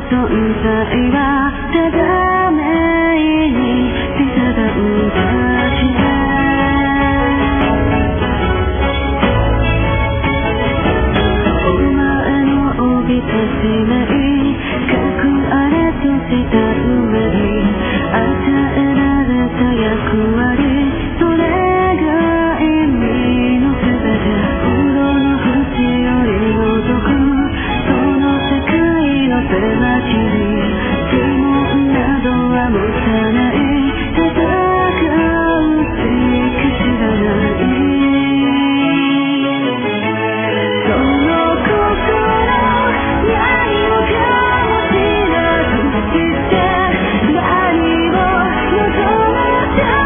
存在はただ目に刻んだしお前の帯としない隠あれとした上に与えられた役割それが意味のすべて心の淵より覗くその世界の狭きに疑問などは持たない戦うしか知らないその心何もかも知らずして何を望むた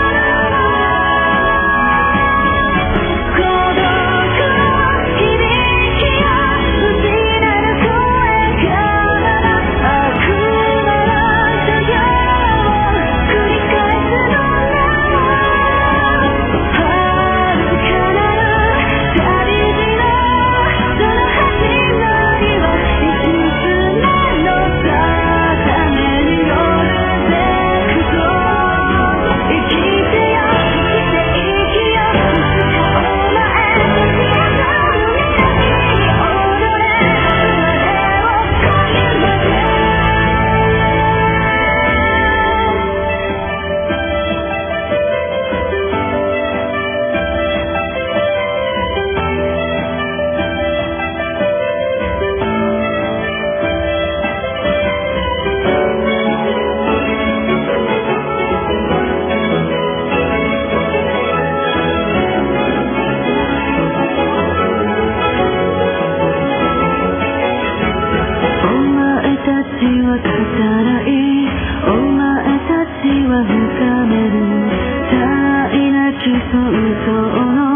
孤独の響きを失う声から悪魔の作業を繰り返すのな遥かなる旅路のその始まりはいつまの定めによるべくと生きてよ生きて生きよいつかお前と知らない未来に踊れ生まれを恋までお前たちは語らいお前たちは深める絶えなき尊重の